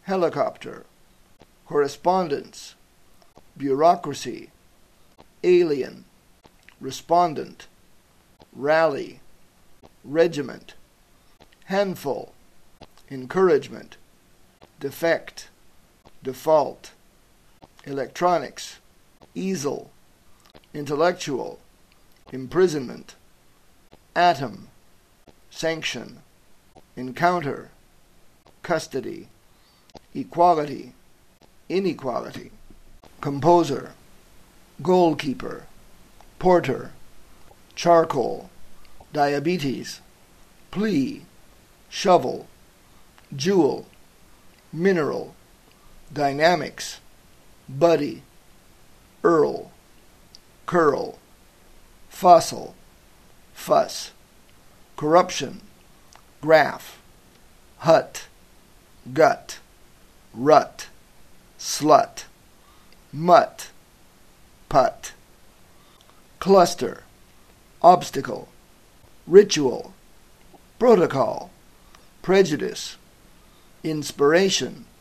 helicopter, correspondence, bureaucracy, alien, respondent, rally, regiment, handful, encouragement, defect, default, electronics, easel, intellectual, imprisonment, atom, sanction, encounter, custody, equality, inequality, composer, goalkeeper, porter, charcoal, diabetes, plea, shovel, jewel, mineral, dynamics, buddy, earl, curl, fossil, fuss, corruption, graph, hut, gut, rut, slut, mutt, putt, cluster, obstacle, ritual, protocol, prejudice, inspiration,